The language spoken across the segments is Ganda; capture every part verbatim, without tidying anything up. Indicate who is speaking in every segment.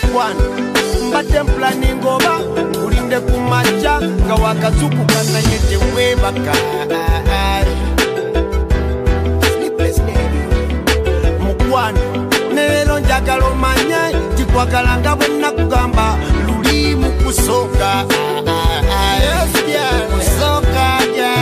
Speaker 1: mukwano mbadde mplaningoba ulinde kumacha nga wakazukuka naye tewebaka mukwano nero njagala omanye tikwagalanga bwenna kugamba luli mu kusooka kusooka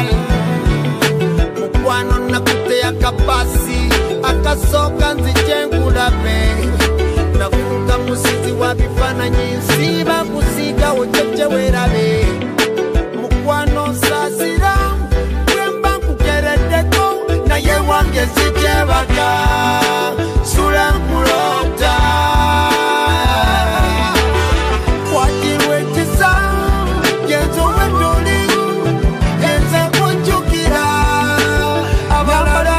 Speaker 1: mukwano nakutte akabasi akasooka nzije nkulabe nafuuka musizi wa bifaananyi nsiiba kusiiga ojjejje weerabe mukwano nsaasira bwemba nkukereddeko naye wange sikyebaka sula nkulota kwatirwa ekisa genzo wendoli genze kunjukira abalala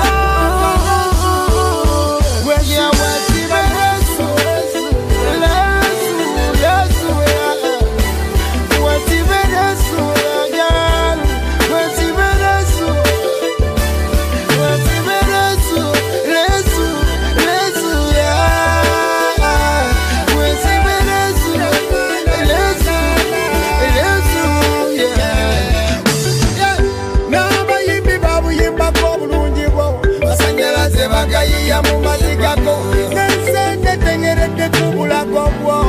Speaker 1: ya mumazigako nensende tengeredde kubulako bwo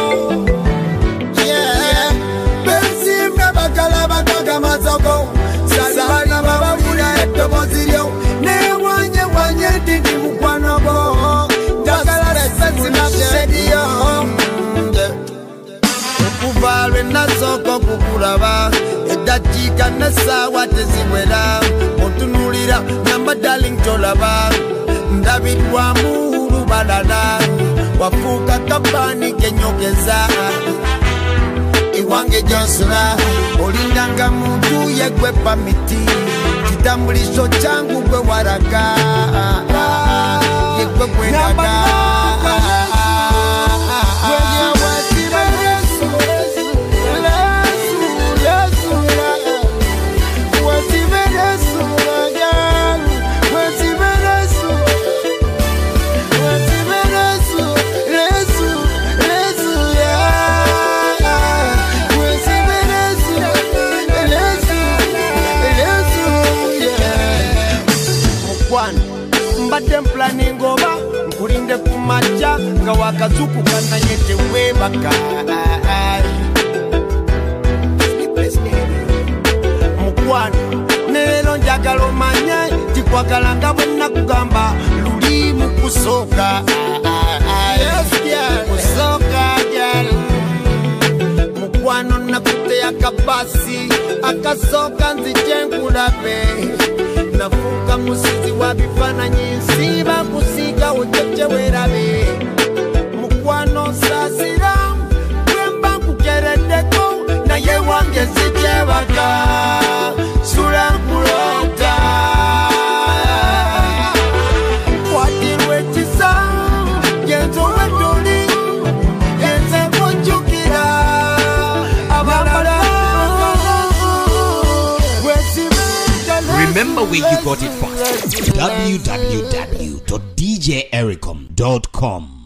Speaker 1: bensimbe bagala bakaga mazoko salibana bababula eddobozi lyo newanye wanye didi mukwano gwo njagala lesesimabyediyo okuva lwe nasooka okukulaba eddakiika n'essaawa teziwera otunulira namba darling tolaba ndabirwamu lubalala wafuuka kabani kenyogeza iwange jonsula olindanga muntu yegwepa miti kitambuliso kyangu gwe waraga yegwe gweraga mbadde mplaningoba nkulinde kumacha nga wakazukuka naye tewebaka mukwano nero njagala omanye tikwagalanga bwenna kugamba luli mu kusooka kusooka mukwano nakutte akabasi akasooka nzije nkulabe nafuuka musizi wa bifaananyi nsiiba kusiiga ojjejje weerabe mukwano nsaasira bwemba nkukereddeko naye wange sikyebaka sula nkulota kwatirwa ekisa genzo weddoli genze kunjukira abalala.
Speaker 2: Remember where you got it from. w w w dot d j ericom dot com